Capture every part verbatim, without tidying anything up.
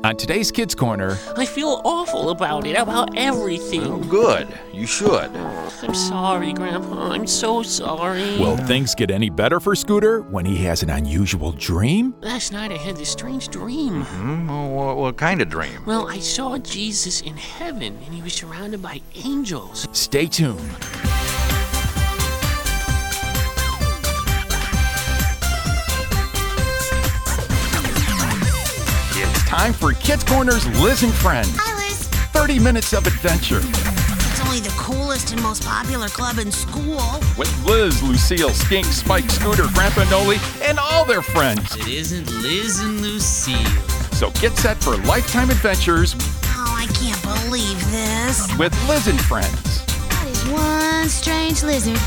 On today's Kids Corner, I feel awful about it, about everything. Oh, good. You should. Oh, I'm sorry, Grandpa. I'm so sorry. will things get any better for Scooter when he has an unusual dream? Last night I had this strange dream. Hmm? Oh, what, what kind of dream? Well, I saw Jesus in heaven, and he was surrounded by angels. Stay tuned. It's time for Kids Corner's Liz and Friends. Hi, Liz. thirty minutes of adventure. It's only the coolest and most popular club in school. With Liz, Lucille, Skink, Spike, Scooter, Grandpa Noli, and all their friends. It isn't Liz and Lucille. So get set for lifetime adventures Oh, I can't believe this. with Liz and Friends. That is one strange lizard.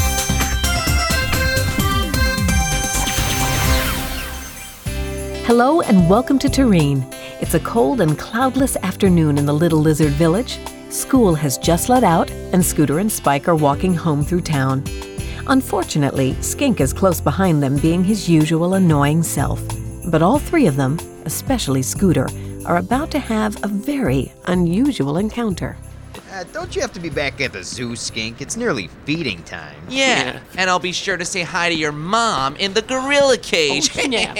Hello and welcome to Terrene. It's a cold and cloudless afternoon in the Little Lizard Village. School has just let out, and Scooter and Spike are walking home through town. Unfortunately, Skink is close behind them, being his usual annoying self. But all three of them, especially Scooter, are about to have a very unusual encounter. Uh, don't you have to be back at the zoo, Skink? It's nearly feeding time. Yeah, Yeah. and I'll be sure to say hi to your mom in the gorilla cage. Oh, snap.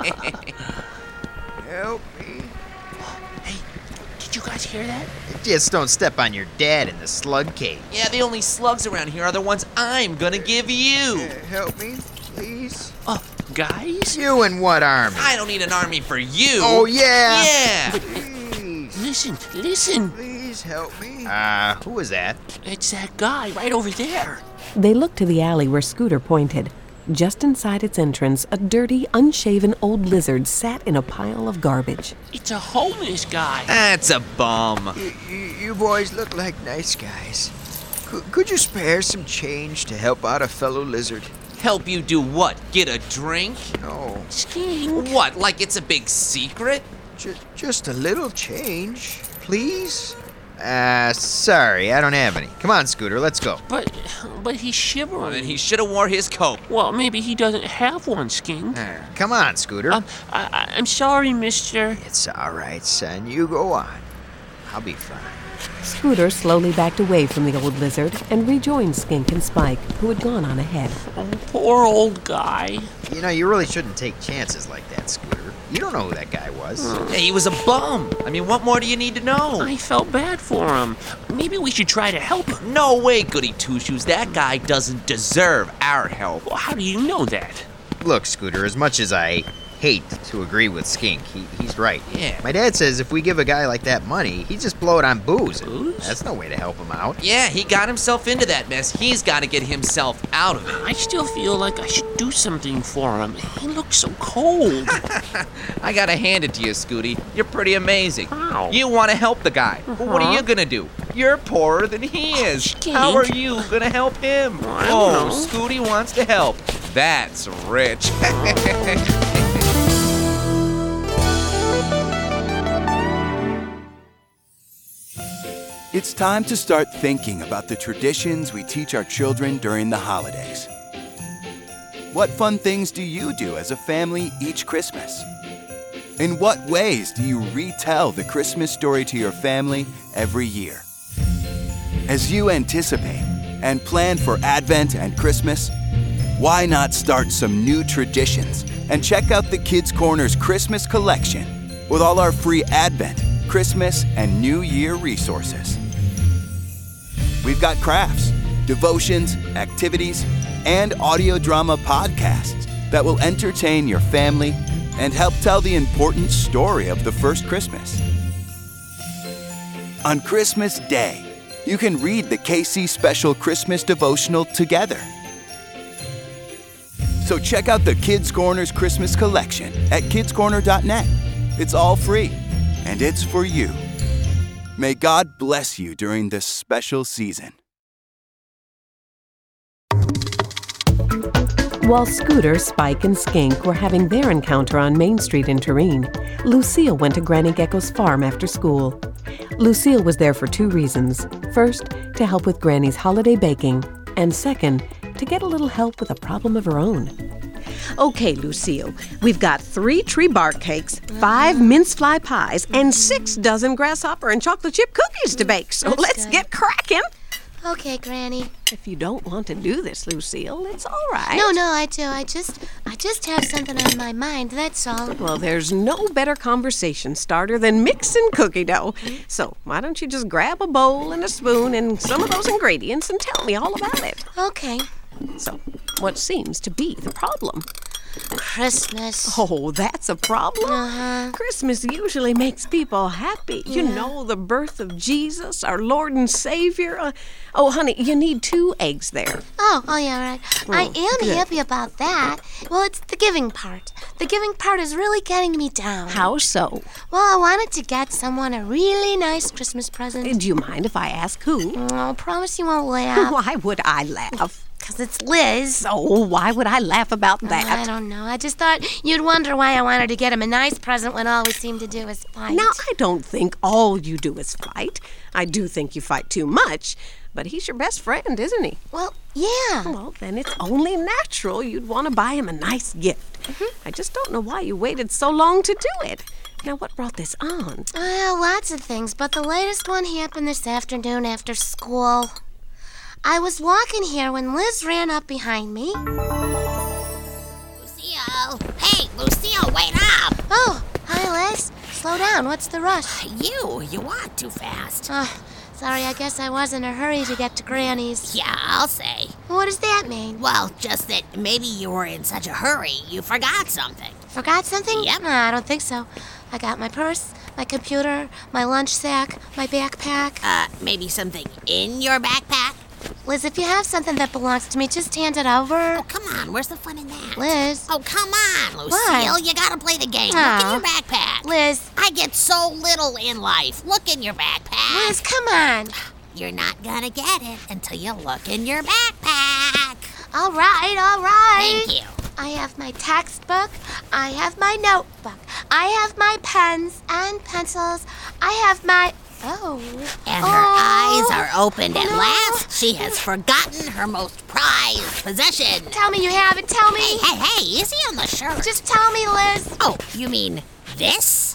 Help me. Hey, did you guys hear that? Just don't step on your dad in the slug cage. Yeah, the only slugs around here are the ones I'm gonna give you. Uh, help me, please. Oh, guys? You and what army? I don't need an army for you. Oh, yeah? Yeah. Please. Listen, listen. Please help me. Uh, who was that? It's that guy right over there. They looked to the alley where Scooter pointed. Just inside its entrance, a dirty, unshaven old lizard sat in a pile of garbage. It's a homeless guy. That's a bum. You, you, you boys look like nice guys. Could, could you spare some change to help out a fellow lizard? Help you do what? Get a drink? No, Skink. What, like it's a big secret? ju- just a little change, please? Uh, sorry, I don't have any. Come on, Scooter, let's go. But, but he's shivering. Well, then he should have wore his coat. Well, maybe he doesn't have one, Skink. Uh, come on, Scooter. Um, I, I, I'm sorry, mister. It's all right, son. You go on. I'll be fine. Scooter slowly backed away from the old lizard and rejoined Skink and Spike, who had gone on ahead. Oh, poor old guy. You know, you really shouldn't take chances like that, Scooter. You don't know who that guy was. Hey, he was a bum. I mean, what more do you need to know? I felt bad for him. Maybe we should try to help him. No way, Goody Two-Shoes. That guy doesn't deserve our help. Well, how do you know that? Look, Scooter, as much as I hate to agree with Skink, he, he's right. Yeah. My dad says if we give a guy like that money, he'd just blow it on booze. Booze? That's no way to help him out. Yeah, he got himself into that mess. He's got to get himself out of it. I still feel like I should do something for him. He looks so cold. I gotta hand it to you, Scooty. You're pretty amazing. How? You want to help the guy. But what are Uh-huh. you gonna do? You're poorer than he is. Skink. How are you gonna help him? I don't Oh, know. Scooty wants to help. That's rich. It's time to start thinking about the traditions we teach our children during the holidays. What fun things do you do as a family each Christmas? In what ways do you retell the Christmas story to your family every year? As you anticipate and plan for Advent and Christmas, why not start some new traditions and check out the Kids Corner's Christmas collection with all our free Advent, Christmas, and New Year resources. We've got crafts, devotions, activities, and audio drama podcasts that will entertain your family and help tell the important story of the first Christmas. On Christmas Day, you can read the K C Special Christmas Devotional together. So check out the Kids Corner's Christmas collection at kids corner dot net. It's all free, and it's for you. May God bless you during this special season. While Scooter, Spike, and Skink were having their encounter on Main Street in Terrene, Lucille went to Granny Gecko's farm after school. Lucille was there for two reasons. First, to help with Granny's holiday baking, and second, to get a little help with a problem of her own. Okay, Lucille, we've got three tree bark cakes, five mince fly pies, and six dozen grasshopper and chocolate chip cookies to bake. So That's let's good. get cracking. Okay, Granny. If you don't want to do this, Lucille, it's all right. No, no, I do. I just, I just have something on my mind. That's all. Well, there's no better conversation starter than mixing cookie dough. So why don't you just grab a bowl and a spoon and some of those ingredients and tell me all about it? Okay. So, what seems to be the problem? Christmas. Oh, that's a problem? Uh-huh. Christmas usually makes people happy. You Yeah. know, the birth of Jesus, our Lord and Savior. Uh, oh, honey, you need two eggs there. Oh, oh yeah, right. I am good. happy about that. Well, it's the giving part. The giving part is really getting me down. How so? Well, I wanted to get someone a really nice Christmas present. Do you mind if I ask who? Oh, promise you won't laugh. Why would I laugh? Because it's Liz. Oh, why would I laugh about I that? don't know. I just thought you'd wonder why I wanted to get him a nice present when all we seem to do is fight. Now, I don't think all you do is fight. I do think you fight too much, but he's your best friend, isn't he? Well, yeah. Well, then it's only natural you'd want to buy him a nice gift. Mm-hmm. I just don't know why you waited so long to do it. Now, what brought this on? Well, lots of things, but the latest one happened this afternoon after school. I was walking here when Liz ran up behind me. Lucille! Hey, Lucille, wait up! Oh, hi, Liz. Slow down. What's the rush? You, you walk too fast. Oh, sorry, I guess I was in a hurry to get to Granny's. Yeah, I'll say. What does that mean? Well, just that maybe you were in such a hurry you forgot something. Forgot something? Yep. No, I don't think so. I got my purse, my computer, my lunch sack, my backpack. Uh, maybe something in your backpack? Liz, if you have something that belongs to me, just hand it over. Oh, come on, where's the fun in that? Liz. Oh, come on, Lucille. What? You gotta play the game. Oh. Look in your backpack. Liz. I get so little in life. Look in your backpack. Liz, come on. You're not gonna get it until you look in your backpack. All right, all right. Thank you. I have my textbook. I have my notebook. I have my pens and pencils. I have my... Oh. And her oh. eyes are opened at No. last. She has forgotten her most prized possession. Tell me you have it. Tell me. Hey, hey, hey, easy on the shirt. Just tell me, Liz. Oh, you mean this?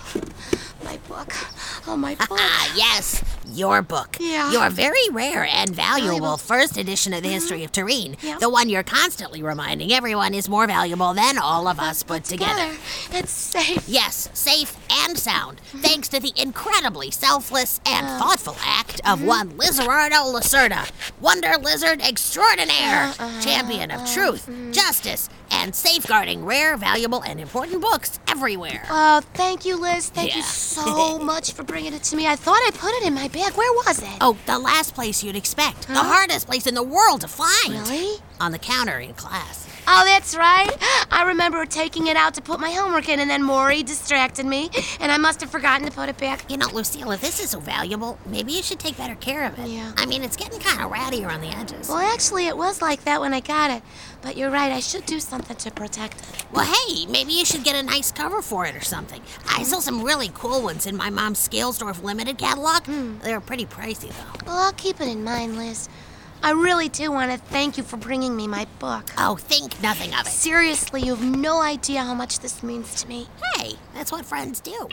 My book. Oh, my book. Ah, yes, your book. Yeah. Your very rare and valuable Valuable. first edition of the history of Tureen. Yeah. The one you're constantly reminding everyone is more valuable than all of us put together. It's safe. Yes, safe and sound, thanks to the incredibly selfless and thoughtful act of one Lizardo Lacerda, Wonder Lizard Extraordinaire, champion of truth, justice, and safeguarding rare, valuable, and important books everywhere. Oh, thank you, Liz. Thank you Yeah. so much for bringing it to me. I thought I put it in my bag. Where was it? Oh, the last place you'd expect. The hardest place in the world to find. Really? On the counter in class. Oh, that's right. I remember taking it out to put my homework in, and then Maury distracted me, and I must have forgotten to put it back. You know, Lucille, if this is so valuable, maybe you should take better care of it. Yeah. I mean, it's getting kind of ratty around the edges. Well, actually, it was like that when I got it. But you're right, I should do something to protect it. Well, hey, maybe you should get a nice cover for it or something. I saw some really cool ones in my mom's Scalesdorf Limited catalog. They were pretty pricey, though. Well, I'll keep it in mind, Liz. I really do want to thank you for bringing me my book. Oh, think nothing of it. Seriously, you have no idea how much this means to me. Hey, that's what friends do.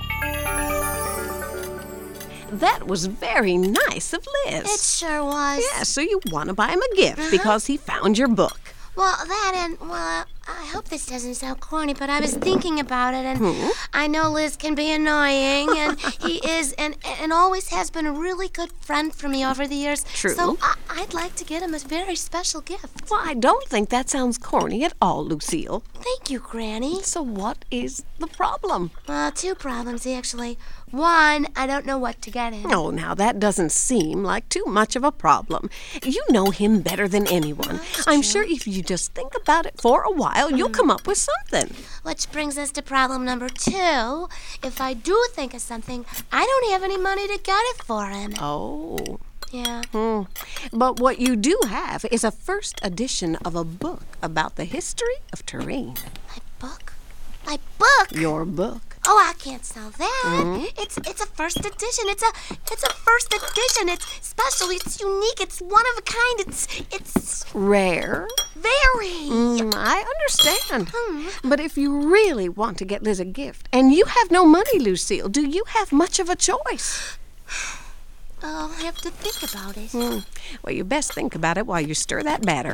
That was very nice of Liz. It sure was. Yeah, so you want to buy him a gift because he found your book. Well, that and, well, I hope this doesn't sound corny, but I was thinking about it, and Hmm? I know Liz can be annoying, and he is, and and always has been a really good friend for me over the years. True. So I, I'd like to get him a very special gift. Well, I don't think that sounds corny at all, Lucille. Thank you, Granny. So what is the problem? Well, two problems, actually. One, I don't know what to get him. Oh, now that doesn't seem like too much of a problem. You know him better than anyone. I'm sure if you just think about it for a while, you'll come up with something. Which brings us to problem number two. If I do think of something, I don't have any money to get it for him. Oh. Yeah. Hmm. But what you do have is a first edition of a book about the history of Tureen. My book? My book? Your book. Oh, I can't sell that. Mm-hmm. It's it's a first edition. It's a it's a first edition. It's special. It's unique. It's one of a kind. It's it's rare. Very. Mm, I understand. Mm. But if you really want to get Liz a gift, and you have no money, Lucille, do you have much of a choice? I'll have to think about it. Mm. Well, you best think about it while you stir that batter.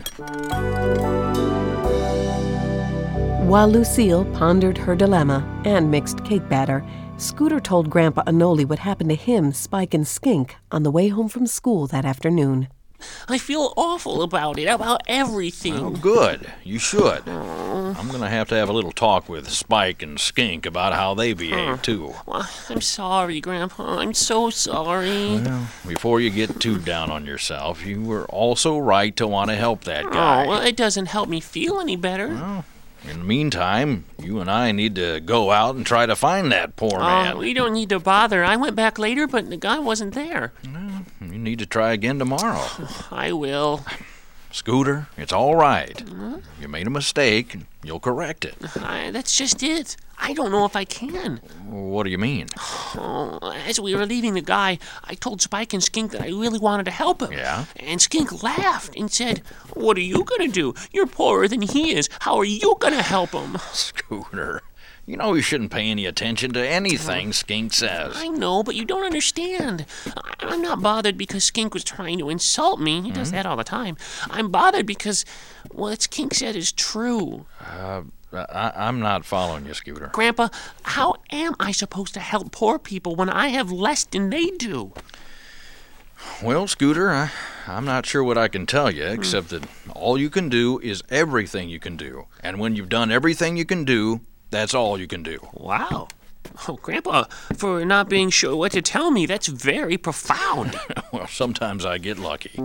While Lucille pondered her dilemma and mixed cake batter, Scooter told Grandpa Anoli what happened to him, Spike, and Skink on the way home from school that afternoon. I feel awful about it, about everything. Oh, good. You should. Aww. I'm going to have to have a little talk with Spike and Skink about how they behave, huh. too. Well, I'm sorry, Grandpa. I'm so sorry. Well, before you get too down on yourself, you were also right to want to help that guy. Oh, well, it doesn't help me feel any better. Well, in the meantime, you and I need to go out and try to find that poor oh, man. We don't need to bother. I went back later, but the guy wasn't there. Well, you need to try again tomorrow. I will. Scooter, it's all right. Huh? You made a mistake, and you'll correct it. I, that's just it. I don't know if I can. What do you mean? Oh, as we were leaving the guy, I told Spike and Skink that I really wanted to help him. Yeah? And Skink laughed and said, "What are you going to do? You're poorer than he is. How are you going to help him?" Scooter, you know you shouldn't pay any attention to anything Skink says. I know, but you don't understand. I'm not bothered because Skink was trying to insult me. He does mm-hmm. that all the time. I'm bothered because what Skink said is true. Uh... I, I'm not following you, Scooter. Grandpa, how am I supposed to help poor people when I have less than they do? Well, Scooter, I, I'm not sure what I can tell you, except mm. that all you can do is everything you can do. And when you've done everything you can do, that's all you can do. Wow. Oh, Grandpa, for not being sure what to tell me, that's very profound. Well, sometimes I get lucky.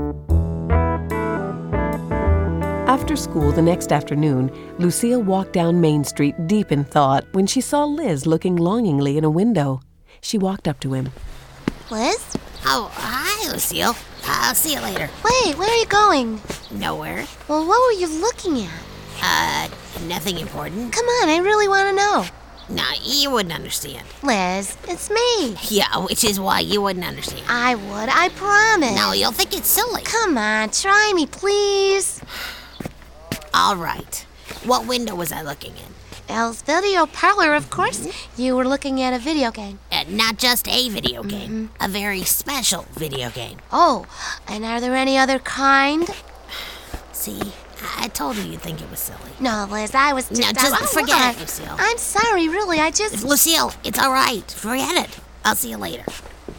After school the next afternoon, Lucille walked down Main Street deep in thought when she saw Liz looking longingly in a window. She walked up to him. Liz? Oh, hi, Lucille. I'll see you later. Wait, where are you going? Nowhere. Well, what were you looking at? Uh, nothing important. Come on, I really want to know. Nah, you wouldn't understand. Liz, it's me. Yeah, which is why you wouldn't understand. I would, I promise. No, you'll think it's silly. Come on, try me, please. All right. What window was I looking in? Elle's video parlor, of course. Mm-hmm. You were looking at a video game. Uh, not just a video game. Mm-hmm. A very special video game. Oh, and are there any other kind? See, I told you you'd think it was silly. No, Liz, I was just... No, just I, forget I, it, Lucille. I'm sorry, really, I just... Lucille, it's all right. Forget it. I'll see you later.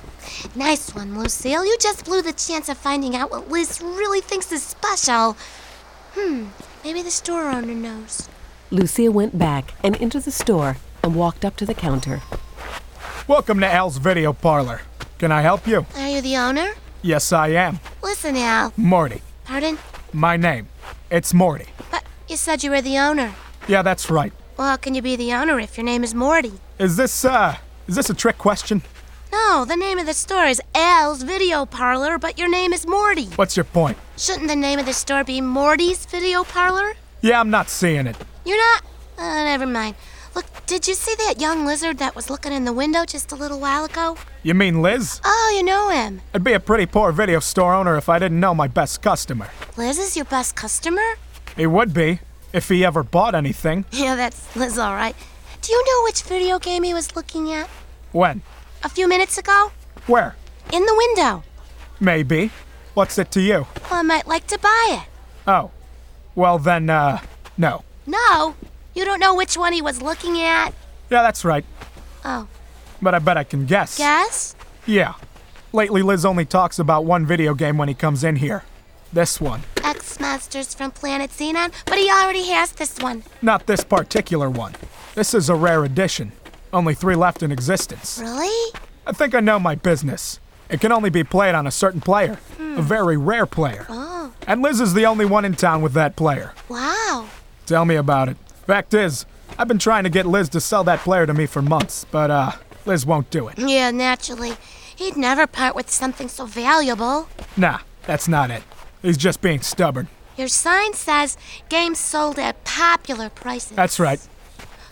Nice one, Lucille. You just blew the chance of finding out what Liz really thinks is special. Hmm, maybe the store owner knows. Lucille went back and into the store and walked up to the counter. Welcome to Al's Video Parlor. Can I help you? Are you the owner? Yes, I am. Listen, Al. Morty. Pardon? My name. It's Morty. But you said you were the owner. Yeah, that's right. Well, how can you be the owner if your name is Morty? Is this, uh, is this a trick question? No, the name of the store is Al's Video Parlor, but your name is Morty. What's your point? Shouldn't the name of the store be Morty's Video Parlor? Yeah, I'm not seeing it. You're not? Uh, never mind. Look, did you see that young lizard that was looking in the window just a little while ago? You mean Liz? Oh, you know him. I'd be a pretty poor video store owner if I didn't know my best customer. Liz is your best customer? He would be, if he ever bought anything. Yeah, that's Liz, all right. Do you know which video game he was looking at? When? A few minutes ago. Where? In the window. Maybe. What's it to you? Well, I might like to buy it. Oh. Well, then, uh, no. No? You don't know which one he was looking at? Yeah, that's right. Oh. But I bet I can guess. Guess? Yeah. Lately, Liz only talks about one video game when he comes in here. This one. X-Masters from Planet Xenon, but he already has this one. Not this particular one. This is a rare edition. Only three left in existence. Really? I think I know my business. It can only be played on a certain player. Hmm. A very rare player. Oh. And Liz is the only one in town with that player. Wow. Tell me about it. Fact is, I've been trying to get Liz to sell that player to me for months, but, uh, Liz won't do it. Yeah, naturally. He'd never part with something so valuable. Nah, that's not it. He's just being stubborn. Your sign says games sold at popular prices. That's right.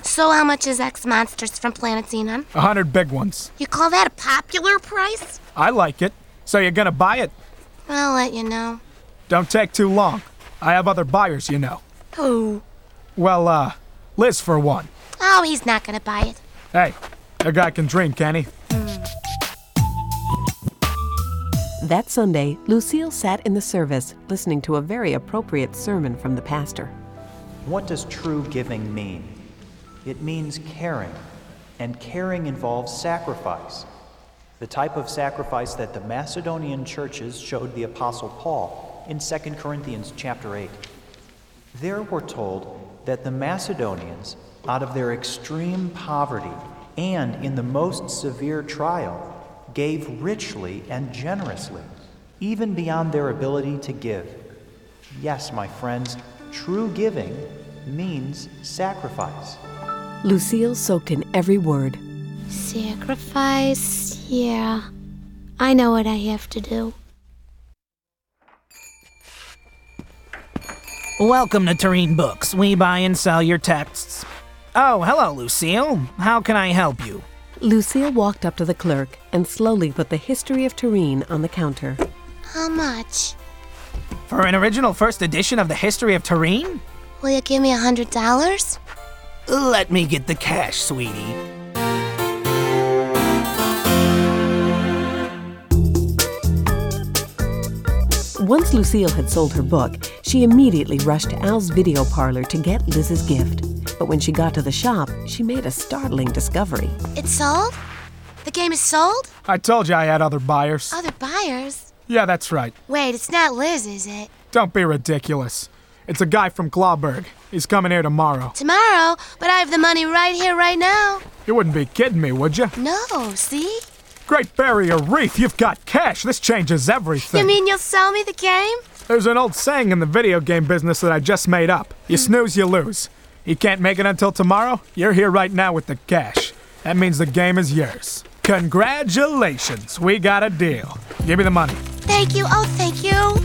So how much is X Monsters from Planet Xenon? A hundred big ones. You call that a popular price? I like it. So you're gonna buy it? I'll let you know. Don't take too long. I have other buyers, you know. Who? Well, uh, Liz for one. Oh, he's not gonna buy it. Hey, a guy can dream, can he? That Sunday, Lucille sat in the service listening to a very appropriate sermon from the pastor. What does true giving mean? It means caring, and caring involves sacrifice. The type of sacrifice that the Macedonian churches showed the Apostle Paul in Second Corinthians chapter eight. There we're told that the Macedonians, out of their extreme poverty and in the most severe trial, gave richly and generously, even beyond their ability to give. Yes, my friends, true giving means sacrifice. Lucille soaked in every word. Sacrifice? Yeah. I know what I have to do. Welcome to Tureen Books. We buy and sell your texts. Oh, hello, Lucille. How can I help you? Lucille walked up to the clerk and slowly put the History of Tureen on the counter. How much? For an original first edition of the History of Tureen? Will you give me a hundred dollars? Let me get the cash, sweetie. Once Lucille had sold her book, she immediately rushed to Al's video parlor to get Liz's gift. But when she got to the shop, she made a startling discovery. It's sold? The game is sold? I told you I had other buyers. Other buyers? Yeah, that's right. Wait, it's not Liz, is it? Don't be ridiculous. It's a guy from Glauberg. He's coming here tomorrow. Tomorrow? But I have the money right here, right now. You wouldn't be kidding me, would you? No, see? Great Barrier Reef, you've got cash. This changes everything. You mean you'll sell me the game? There's an old saying in the video game business that I just made up. You snooze, you lose. You can't make it until tomorrow? You're here right now with the cash. That means the game is yours. Congratulations, we got a deal. Give me the money. Thank you, oh thank you.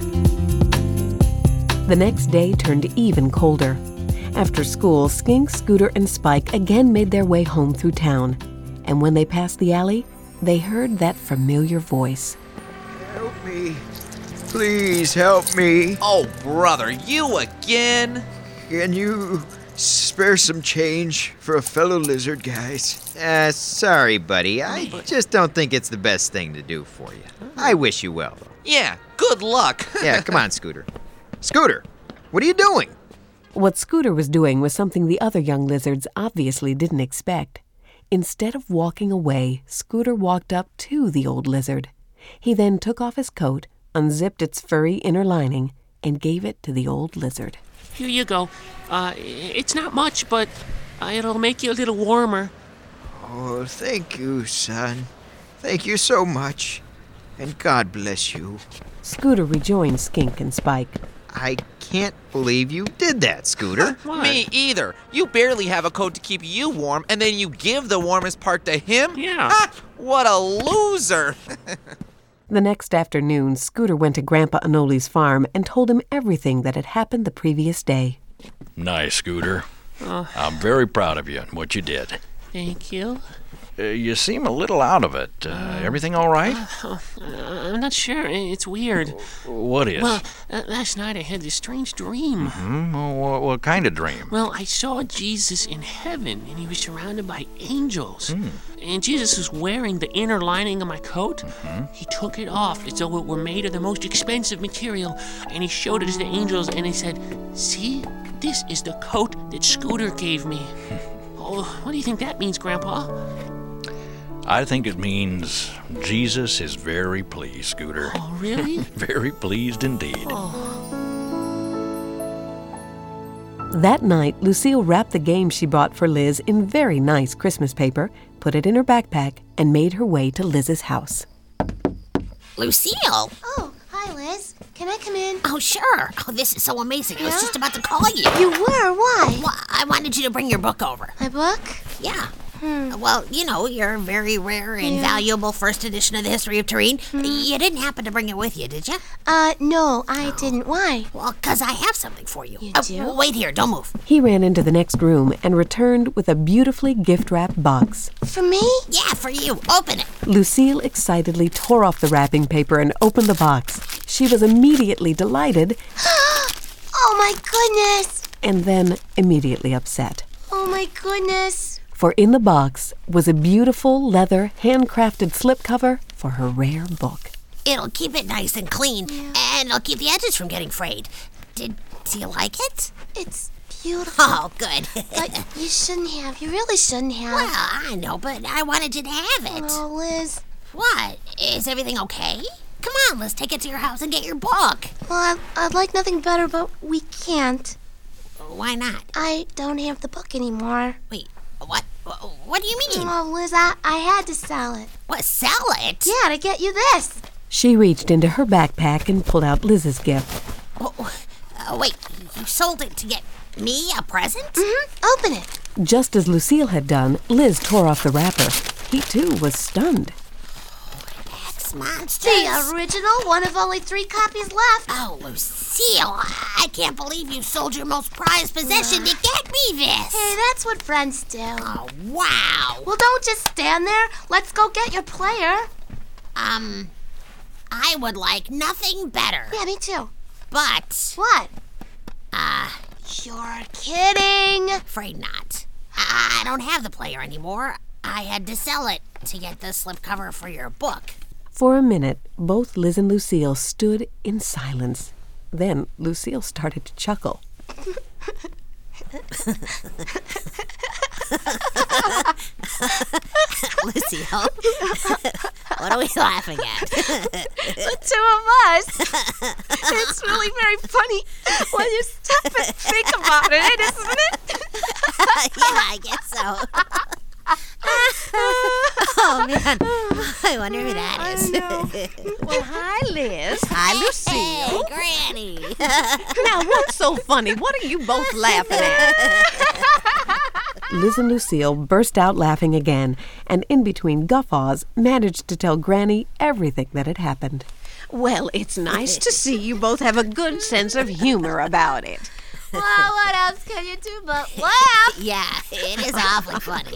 The next day turned even colder. After school, Skink, Scooter, and Spike again made their way home through town. And when they passed the alley, they heard that familiar voice. Help me. Please help me. Oh, brother, you again? Can you spare some change for a fellow lizard, guys? Uh, sorry, buddy. I just don't think it's the best thing to do for you. I wish you well, though. Yeah, good luck. Yeah, come on, Scooter. Scooter, what are you doing? What Scooter was doing was something the other young lizards obviously didn't expect. Instead of walking away, Scooter walked up to the old lizard. He then took off his coat, unzipped its furry inner lining, and gave it to the old lizard. Here you go. Uh, it's not much, but uh, it'll make you a little warmer. Oh, thank you, son. Thank you so much. And God bless you. Scooter rejoined Skink and Spike. I can't believe you did that, Scooter. Me either. You barely have a coat to keep you warm, and then you give the warmest part to him? Yeah. Ha! What a loser. The next afternoon, Scooter went to Grandpa Anoli's farm and told him everything that had happened the previous day. Nice, Scooter. Uh, I'm very proud of you and what you did. Thank you. Uh, you seem a little out of it. Uh, uh, everything all right? Uh, I'm not sure. It's weird. What is? Well, uh, last night I had this strange dream. Mm-hmm. Well, what, what kind of dream? Well, I saw Jesus in heaven, and he was surrounded by angels. Mm. And Jesus was wearing the inner lining of my coat. Mm-hmm. He took it off as though it were made of the most expensive material, and he showed it to the angels, and he said, "See, this is the coat that Scooter gave me." Oh, what do you think that means, Grandpa? I think it means Jesus is very pleased, Scooter. Oh, really? Very pleased indeed. Oh. That night, Lucille wrapped the game she bought for Liz in very nice Christmas paper, put it in her backpack, and made her way to Liz's house. Lucille! Oh, hi, Liz. Can I come in? Oh, sure. Oh, this is so amazing. I was just about to call you. You were? Why? Well, I wanted you to bring your book over. My book? Yeah. Well, you know, your very rare and Yeah. valuable first edition of the History of Tureen. You didn't happen to bring it with you, did you? Uh, no, I didn't. Why? Well, because I have something for you. You Uh, do? wait here, don't move. He ran into the next room and returned with a beautifully gift-wrapped box. For me? Yeah, for you. Open it. Lucille excitedly tore off the wrapping paper and opened the box. She was immediately delighted Oh my goodness! and then immediately upset. Oh my goodness! For in the box was a beautiful leather handcrafted slipcover for her rare book. It'll keep it nice and clean, and it'll keep the edges from getting frayed. Did, do you like it? It's beautiful. Oh, good. But you shouldn't have. You really shouldn't have. Well, I know, but I wanted you to have it. Oh, Liz. What? Is everything okay? Come on, let's take it to your house and get your book. Well, I'd, I'd like nothing better, but we can't. Why not? I don't have the book anymore. Wait, what? What do you mean? Oh, Liz, I, I had to sell it. What, sell it? Yeah, to get you this. She reached into her backpack and pulled out Liz's gift. Oh, uh, wait, you sold it to get me a present? Mm-hmm. Open it. Just as Lucille had done, Liz tore off the wrapper. He, too, was stunned. X Monsters. The original, one of only three copies left. Oh, Lucille, I can't believe you sold your most prized possession to get me this. Hey, that's what friends do. Oh, wow. Well, don't just stand there. Let's go get your player. Um, I would like nothing better. Yeah, me too. But, What? uh, You're kidding. afraid not. I I don't have the player anymore. I had to sell it to get the slipcover for your book. For a minute, both Liz and Lucille stood in silence. Then Lucille started to chuckle. Lucille, what are we laughing at? The two of us. It's really very funny when you stop and think about it, isn't it? Yeah, I guess so. Oh, man. I wonder who that is. Well, hi, Liz. Hi, Lucille. Hey, Granny. Now, what's so funny? What are you both laughing at? Liz and Lucille burst out laughing again, and in between guffaws, managed to tell Granny everything that had happened. Well, it's nice to see you both have a good sense of humor about it. Well, what else can you do but laugh? Yeah, it is awfully funny.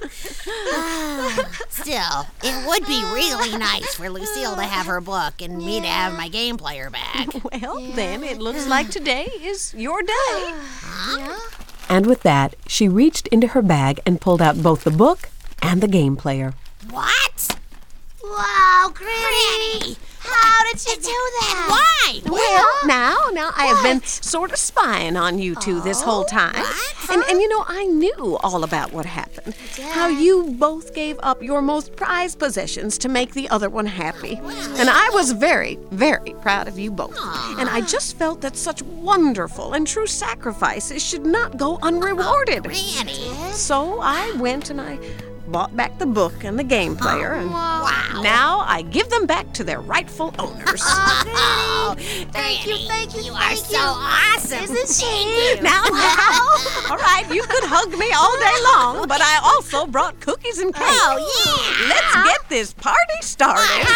Still, it would be really nice for Lucille to have her book and me to have my game player back. Well, then it looks like today is your day. Yeah? And with that, she reached into her bag and pulled out both the book and the game player. What? Wow, Granny. Granny! How did you do that? Why? Well, now, now I have been sort of spying on you two this whole time. And, and you know, I knew all about what happened. How you both gave up your most prized possessions to make the other one happy. And I was very, very proud of you both. And I just felt that such wonderful and true sacrifices should not go unrewarded. Granny. So I went and I bought back the book and the game player, and Wow. now I give them back to their rightful owners. Oh, Thank you, Granny, thank you, You are thank so you. awesome. Isn't she? Thank you. Now, now, all right, you could hug me all day long, but I also brought cookies and cake. Oh, yeah. Let's get this party started.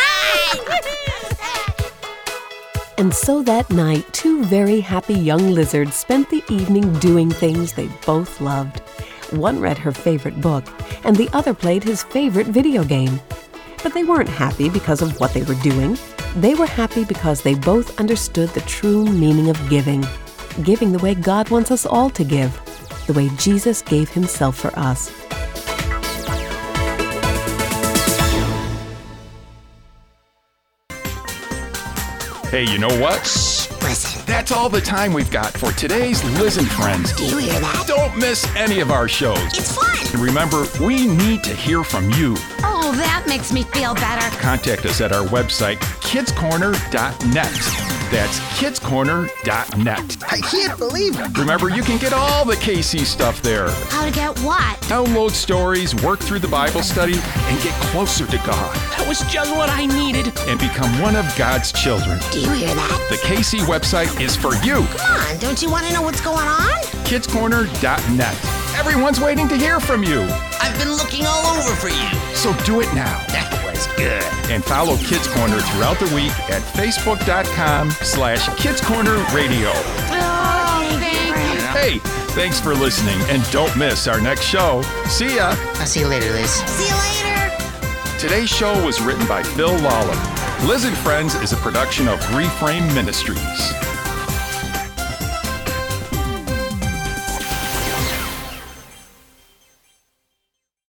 And so that night, two very happy young lizards spent the evening doing things they both loved. One read her favorite book, and the other played his favorite video game. But they weren't happy because of what they were doing. They were happy because they both understood the true meaning of giving. Giving the way God wants us all to give, the way Jesus gave himself for us. Hey, you know what? Listen. That's all the time we've got for today's Liz and Friends. Do you hear that? Don't miss any of our shows. It's fun. And remember, we need to hear from you. Oh, that makes me feel better. Contact us at our website, kids corner dot net. That's kids corner dot net. I can't believe it. Remember, you can get all the K C stuff there. How to get what? Download stories, work through the Bible study, and get closer to God. That was just what I needed. And become one of God's children. Do you hear that? The K C website is for you. Come on, don't you want to know what's going on? kids corner dot net. Everyone's waiting to hear from you. I've been looking all over for you. So do it now. That was good. And follow Kids Corner throughout the week at facebook.com slash Kids Corner Radio. Oh, thank you. Hey, thanks for listening, and don't miss our next show. See ya. I'll see you later, Liz. See you later. Today's show was written by Phil Lawler. Liz and Friends is a production of Reframe Ministries.